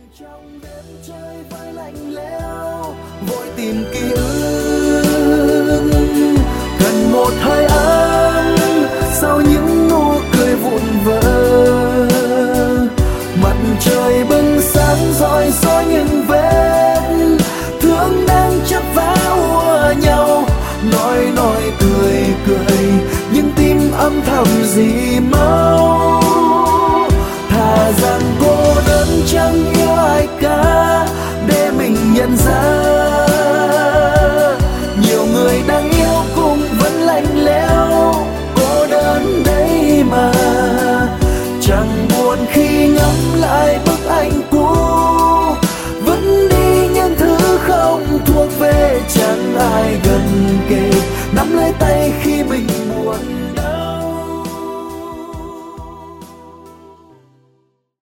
Trong đêm trời vai lạnh lẽo vội tìm ký ức, cần một hơi ấm sau những nụ cười vụn vỡ. Mặt trời bừng sáng rọi soi những vết thương đang chấp vá ùa nhau, nói cười cười nhưng tim âm thầm gì máu. Thà rằng cô đơn chẳng yêu ai cả để mình nhận ra nhiều người đang yêu cũng vẫn lạnh lẽo cô đơn đấy mà. Chẳng buồn khi ngắm lại